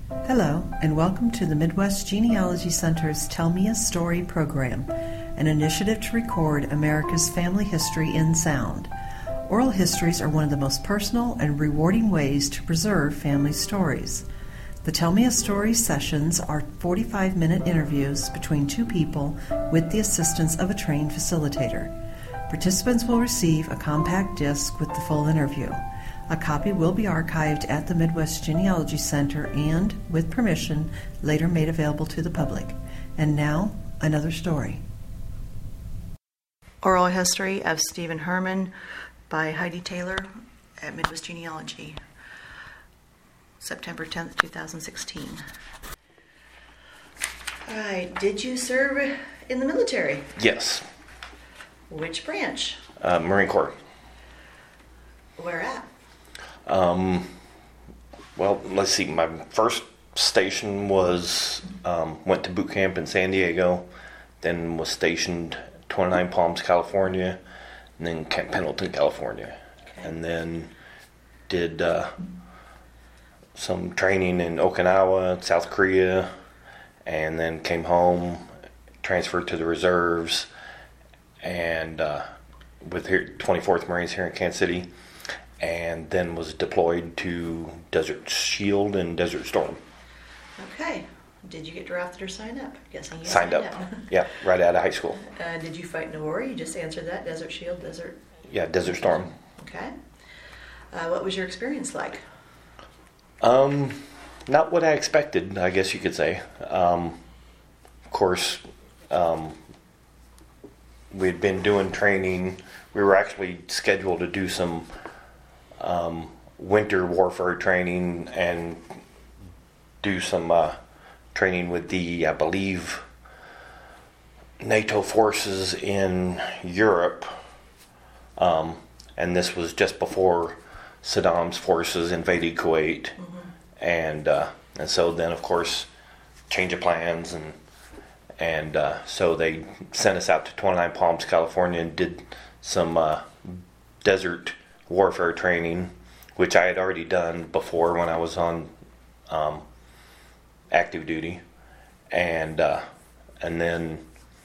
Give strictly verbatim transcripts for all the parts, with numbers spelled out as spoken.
Hello, and welcome to the Midwest Genealogy Center's Tell Me a Story program, an initiative to record America's family history in sound. Oral histories are one of the most personal and rewarding ways to preserve family stories. The Tell Me a Story sessions are forty-five minute interviews between two people with the assistance of a trained facilitator. Participants will receive a compact disc with the full interview. A copy will be archived at the Midwest Genealogy Center and, with permission, later made available to the public. And now, another story. Oral History of Stephen Herman by Heidi Taylor at Midwest Genealogy, September tenth, twenty sixteen. All right, did you serve in the military? Yes. Which branch? Uh, Marine Corps. Where at? Um, well, let's see. My first station was, um, went to boot camp in San Diego, then was stationed twenty-nine Palms, California, and then Camp Pendleton, California. Okay. And then did uh, some training in Okinawa, South Korea, and then came home, transferred to the reserves, and uh, with here twenty-fourth Marines here in Kansas City, and then was deployed to Desert Shield and Desert Storm. Okay. Did you get drafted or sign up? Guessing you Signed signed up. up. Yeah, right out of high school. Uh, did you fight in a war? You just answered that. Desert Shield, Desert. Yeah, Desert Storm. Okay. Uh, what was your experience like? Um, not what I expected, I guess you could say. Um, of course, um, we'd been doing training. We were actually scheduled to do some um, winter warfare training and do some uh, training with the, I believe, NATO forces in Europe. Um, and this was just before Saddam's forces invaded Kuwait. Mm-hmm. And uh, and so then, of course, change of plans. And, and uh, so they sent us out to twenty-nine Palms, California, and did some uh, desert warfare training, which I had already done before when I was on um, active duty. And uh, and then,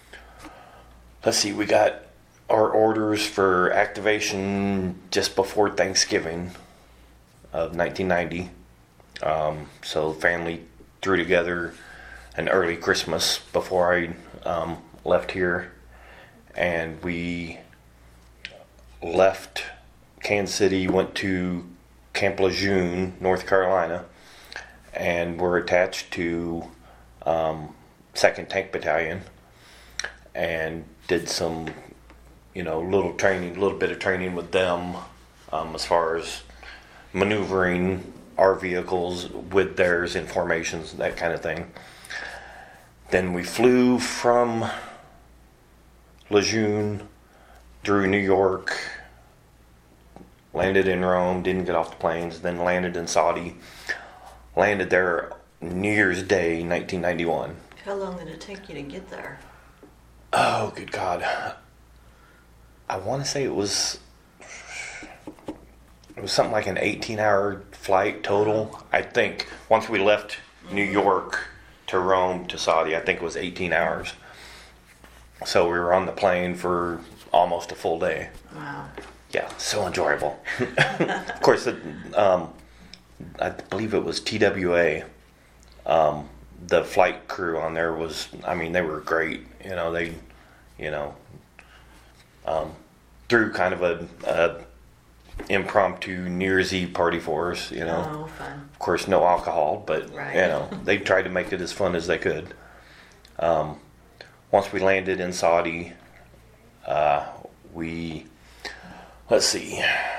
let's see, we got our orders for activation just before Thanksgiving of nineteen ninety. Um, so family threw together an early Christmas before I um, left here, and we left Kansas City, went to Camp Lejeune, North Carolina, and were attached to um, second Tank Battalion, and did some, you know, little training, little bit of training with them um, as far as maneuvering our vehicles with theirs in formations, that kind of thing. Then we flew from Lejeune through New York, landed in Rome, didn't get off the planes, then landed in Saudi, landed there New Year's Day, nineteen ninety-one. How long did it take you to get there? Oh, good God. I want to say it was it was something like an eighteen hour flight total. I think once we left New York to Rome to Saudi, I think it was eighteen hours. So we were on the plane for almost a full day. Wow. Yeah, so enjoyable. Of course, the, um, I believe it was T W A. Um, the flight crew on there was, I mean, they were great. You know, they, you know, um, threw kind of a, a impromptu New Year's Eve party for us. You know, oh, fun. Of course, no alcohol, but right. You know, they tried to make it as fun as they could. Um, once we landed in Saudi, uh, we. Let's see.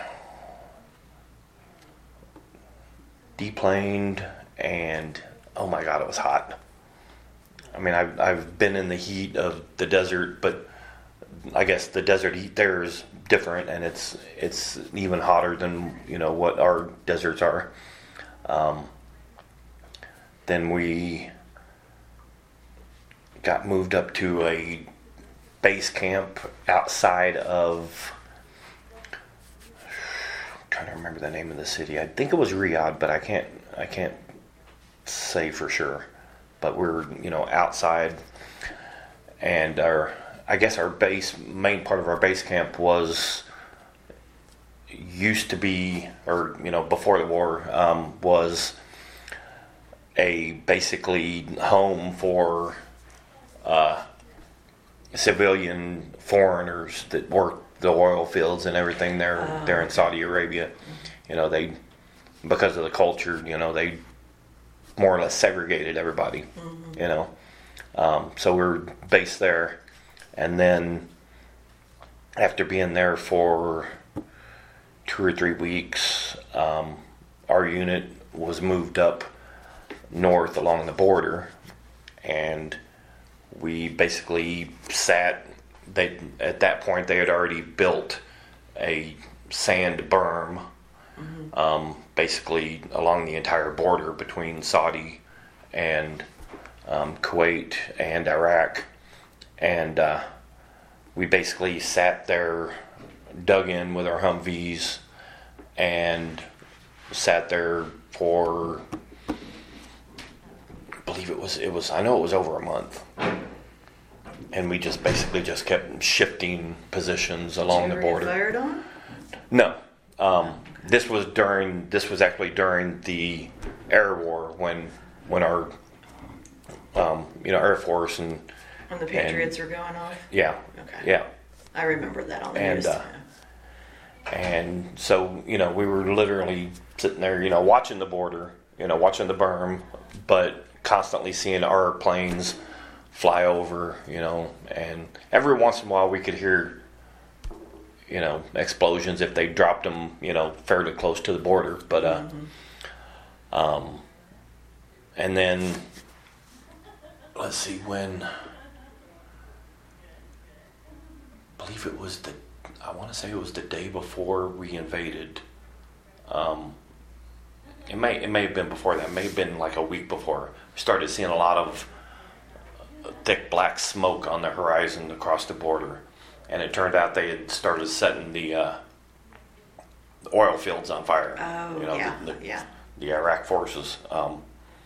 Deplaned, and oh my God, it was hot. I mean, I've I've been in the heat of the desert, but I guess the desert heat there is different, and it's it's even hotter than, you know, what our deserts are. Um, then we got moved up to a base camp outside of, I'm trying to remember the name of the city. I think it was Riyadh, but I can't I can't say for sure, but we're, you know, outside, and our, I guess our base, main part of our base camp was, used to be, or, you know, before the war, um, was a basically home for uh, civilian foreigners that worked the oil fields and everything there, uh, there in Saudi Arabia. You know, they, because of the culture, you know, they more or less segregated everybody, mm-hmm. you know. Um, so we we're based there. And then after being there for two or three weeks, um, our unit was moved up north along the border, and we basically sat, they, at that point they had already built a sand berm, mm-hmm. um, basically along the entire border between Saudi and um, Kuwait and Iraq, and uh, we basically sat there, dug in with our Humvees, and sat there for, I believe it was, it was, I know it was over a month. And we just basically just kept shifting positions along the border. Did you ever get fired on? No. Um, this was during, this was actually during the air war when, when our, um, you know, Air Force and... When the Patriots and, were going off? Yeah. Okay. Yeah. I remember that on the and, news. Uh, and so, you know, we were literally sitting there, you know, watching the border, you know, watching the berm, but constantly seeing our planes fly over, you know, and every once in a while we could hear, you know, explosions if they dropped them, you know, fairly close to the border. But, uh, mm-hmm. um, and then, let's see, when, I believe it was the, I want to say it was the day before we invaded. Um, it may, it may have been before that. It may have been like a week before. We started seeing a lot of thick black smoke on the horizon across the border, and it turned out they had started setting the, uh, the oil fields on fire. Oh, you know, yeah, the, the, yeah. the Iraq forces, um,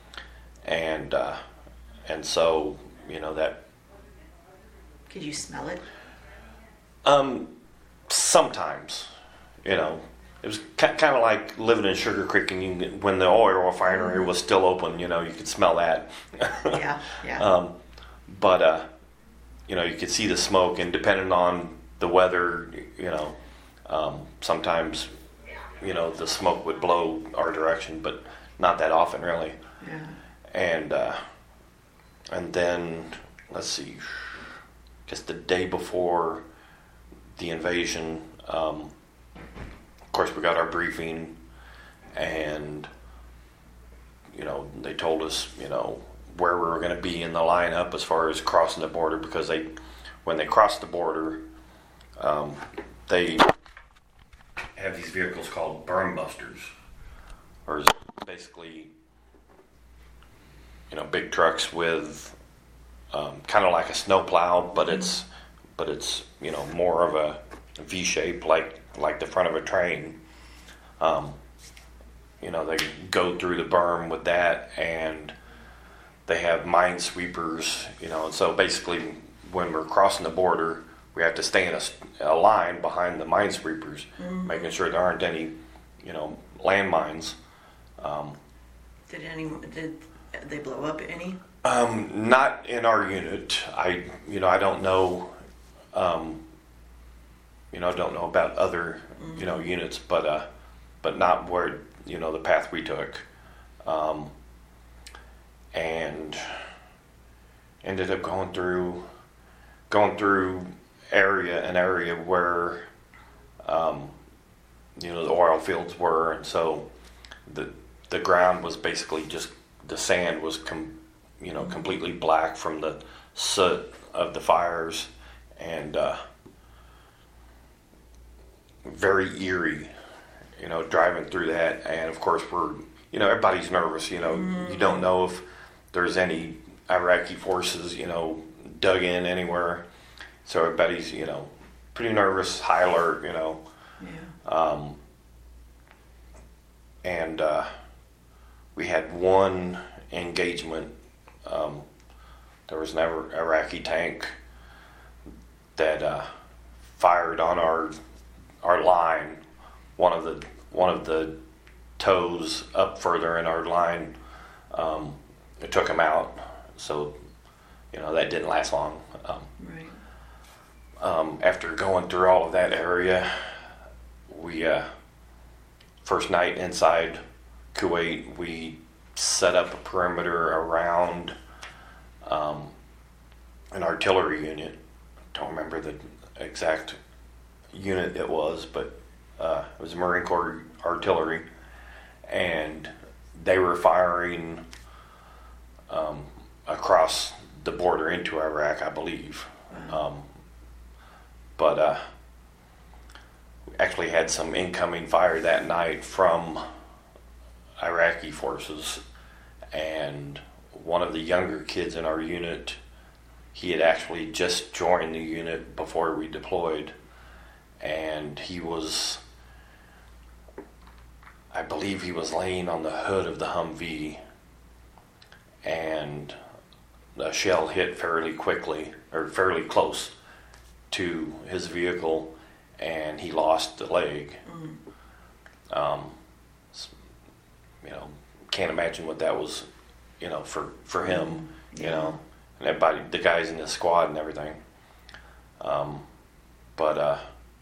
and uh, and so you know that. Could you smell it? Um, sometimes, you know, it was kind of like living in Sugar Creek, and you, when the oil refinery was still open, you know, you could smell that. Yeah, yeah. Um, but, uh, you know, you could see the smoke, and depending on the weather, you know, um, sometimes, you know, the smoke would blow our direction, but not that often, really. Yeah. And, uh, and then, let's see, just the day before the invasion, um, of course, we got our briefing, and, you know, they told us, you know, where we were going to be in the lineup as far as crossing the border, because they, when they crossed the border, um, they have these vehicles called berm busters, or basically, you know, big trucks with um, kind of like a snowplow, but it's, but it's, you know, more of a V shape, like like the front of a train. Um, you know, they go through the berm with that, and they have minesweepers, you know, and so basically when we're crossing the border, we have to stay in a, a line behind the minesweepers, mm-hmm. making sure there aren't any, you know, landmines. Um, did any, did they blow up any? Um, not in our unit. I, you know, I don't know, um, you know, I don't know about other, mm-hmm. you know, units, but, uh, but not where, you know, the path we took. Um, and ended up going through going through area an area where um, you know the oil fields were, and so the the ground was basically just, the sand was com, you know completely black from the soot of the fires, and uh, very eerie, you know, driving through that. And of course we're, you know, everybody's nervous, you know, mm-hmm. you don't know if there's any Iraqi forces, you know, dug in anywhere. So everybody's, you know, pretty nervous, high alert, you know. Yeah. Um, and uh, we had one engagement. Um, there was an Iraqi tank that uh, fired on our our line. One of the one of the toes up further in our line, um, it took him out. So, you know, that didn't last long. Um, Right. um, after going through all of that area, we uh, first night inside Kuwait, we set up a perimeter around um, an artillery unit. Don't remember the exact unit it was, but uh, it was Marine Corps artillery, and they were firing um, across the border into Iraq, I believe. Wow. Um, but uh, we actually had some incoming fire that night from Iraqi forces, and one of the younger kids in our unit, he had actually just joined the unit before we deployed, and he was, I believe he was laying on the hood of the Humvee, and the shell hit fairly quickly, or fairly close to his vehicle, and he lost the leg. Mm. Um, you know, can't imagine what that was, you know, for, for him, you Yeah. know, and everybody, the guys in the squad and everything. Um, but uh,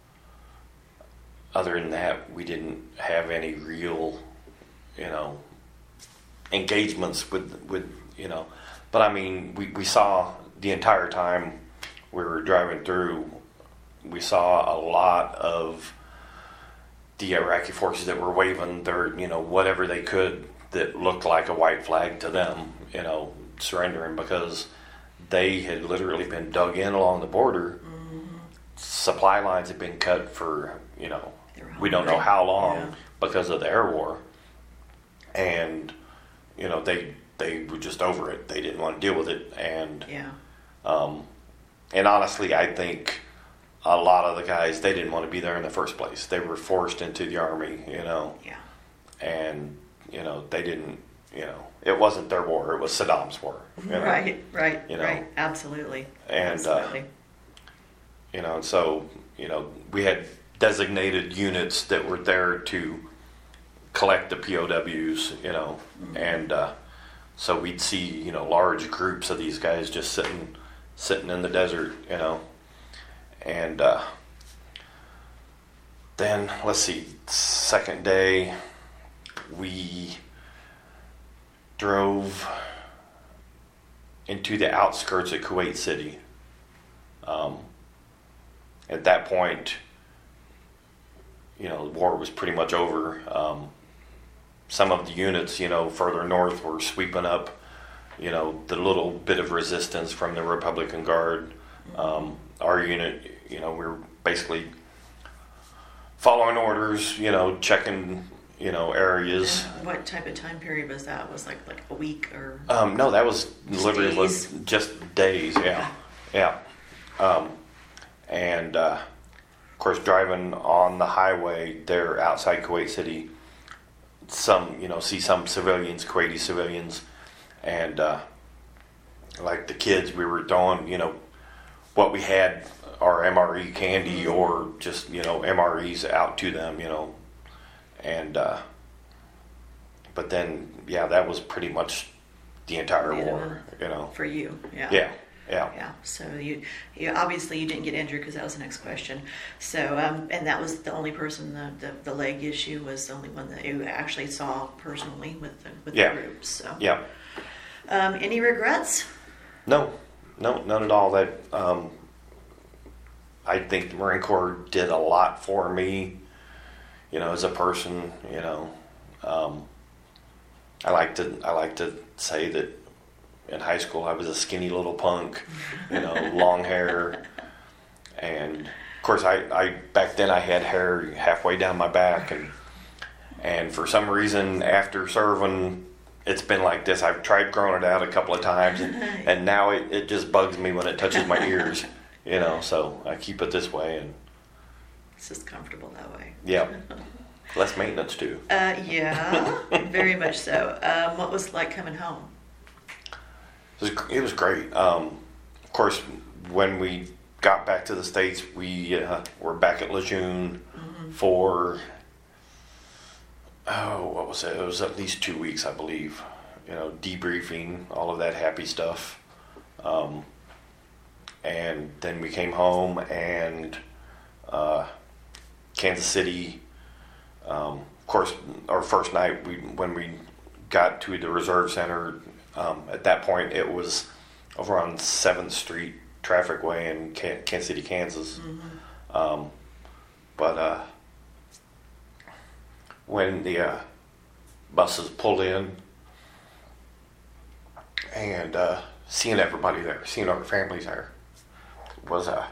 other than that, we didn't have any real, you know, engagements with, with you know, but I mean, we, we saw the entire time we were driving through, we saw a lot of the Iraqi forces that were waving their, you know, whatever they could that looked like a white flag to them, you know, surrendering, because they had literally been dug in along the border. Mm-hmm. Supply lines had been cut for, you know, we don't know hungry. how long Yeah. because of the air war. And, you know, they they were just over it. They didn't want to deal with it. And, Yeah. um, and honestly, I think a lot of the guys, they didn't want to be there in the first place. They were forced into the Army, you know, Yeah. and, you know, they didn't, you know, it wasn't their war, it was Saddam's war. You know? Right, right, You know. right. Absolutely. And, uh, Absolutely. You know, and so, you know, we had designated units that were there to collect the P O Ws, you know, Mm-hmm. and uh, so we'd see, you know, large groups of these guys just sitting, sitting in the desert, you know, and uh, then, let's see, second day, we drove into the outskirts of Kuwait City. Um, at that point, you know, the war was pretty much over. Um, some of the units, you know, further north were sweeping up, you know, the little bit of resistance from the Republican Guard. Um, our unit, you know, we were basically following orders, you know, checking, you know, areas. And what type of time period was that? Was like like a week or? Um, no, that was literally was days? just days. Yeah, yeah. Um, and uh, of course, driving on the highway there outside Kuwait City, some you know see some civilians, Kuwaiti civilians, and uh, like the kids, we were throwing you know what we had, our M R E candy or just you know M R Es out to them, you know, and uh, but then yeah, that was pretty much the entire Yeah. war, you know. For you, yeah. Yeah, yeah. Yeah. So you, you obviously you didn't get injured because that was the next question. So um, and that was the only person the, the the leg issue was the only one that you actually saw personally with the with Yeah. the groups. So Yeah. um, any regrets? No, no, none at all. That um, I think the Marine Corps did a lot for me, you know, as a person. You know, um, I like to I like to say that in high school I was a skinny little punk, you know, long hair, and of course I, I back then I had hair halfway down my back, and and for some reason after serving, it's been like this. I've tried growing it out a couple of times, and, and now it, it just bugs me when it touches my ears, you know, so I keep it this way, and It's just comfortable that way. yeah, less maintenance too. Uh, yeah, very much so. Um, what was it like coming home? was, it was great. Um, of course, when we got back to the States, we uh, were back at Lejeune mm-hmm. for, oh, what was it? It was at least two weeks, I believe. You know, debriefing, all of that happy stuff. Um, and then we came home and uh, Kansas City, um, of course, our first night, we when we got to the Reserve Center, um, at that point it was over on seventh Street Traffic Way in Kansas City, Kansas. Mm-hmm. Um, but uh, when the uh, buses pulled in and uh, seeing everybody there, seeing our families there, was uh,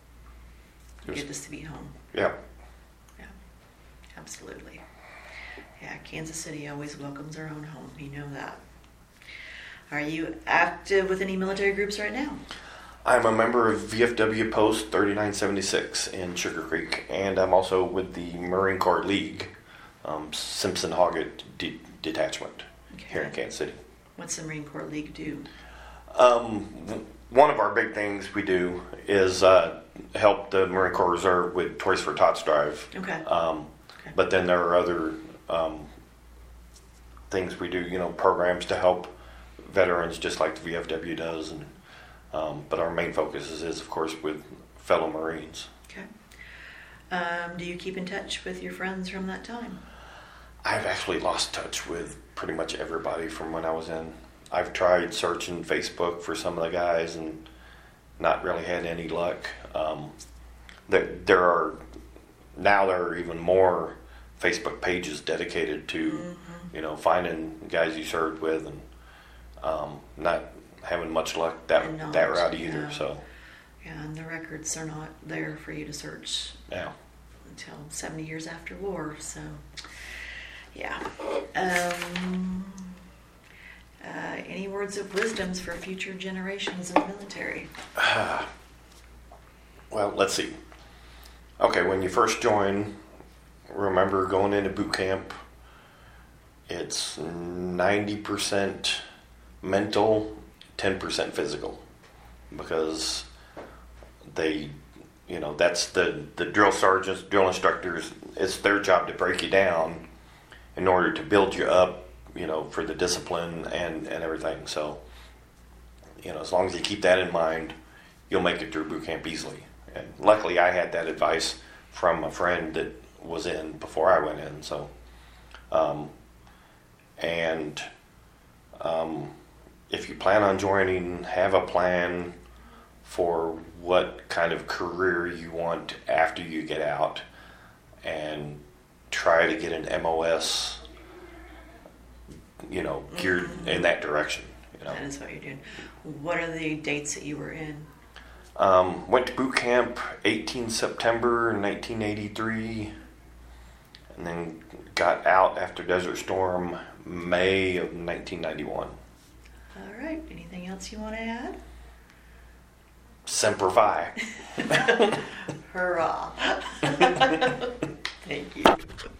it was, good to be home. Yeah. Yeah, absolutely. Yeah, Kansas City always welcomes our own home. You know that. Are you active with any military groups right now? I'm a member of V F W Post thirty-nine seventy-six in Sugar Creek, and I'm also with the Marine Corps League, um, Simpson Hoggett de- Detachment okay. here in Kansas City. What's the Marine Corps League do? Um, one of our big things we do is uh, help the Marine Corps Reserve with Toys for Tots Drive. Okay. Um, okay. But then there are other um, things we do, you know, programs to help veterans, just like the V F W does. And um, but our main focus is, is, of course, with fellow Marines. Okay. Um, do you keep in touch with your friends from that time? I've actually lost touch with pretty much everybody from when I was in. I've tried searching Facebook for some of the guys and not really had any luck. Um, there, there are now there are even more Facebook pages dedicated to mm-hmm. you know finding guys you served with and um, not having much luck that not, that route either. Yeah. So yeah, and the records are not there for you to search. Yeah. Until seventy years after war. So yeah. Um, uh, any words of wisdoms for future generations in the military? Uh, well, let's see. Okay, when you first join, remember going into boot camp, it's ninety percent mental, ten percent physical. Because they, you know, that's the, the drill sergeants, drill instructors, it's their job to break you down in order to build you up, you know, for the discipline and, and everything. So, you know, as long as you keep that in mind, you'll make it through boot camp easily. And luckily I had that advice from a friend that was in before I went in. So, um, and um, if you plan on joining, have a plan for what kind of career you want after you get out, and try to get an M O S, you know, geared mm-hmm. in that direction. You know? That is what you're doing. What are the dates that you were in? Um, went to boot camp eighteenth September nineteen eighty-three, and then got out after Desert Storm May of nineteen ninety-one. All right. Anything else you want to add? Semper Fi. Hurrah. Thank you.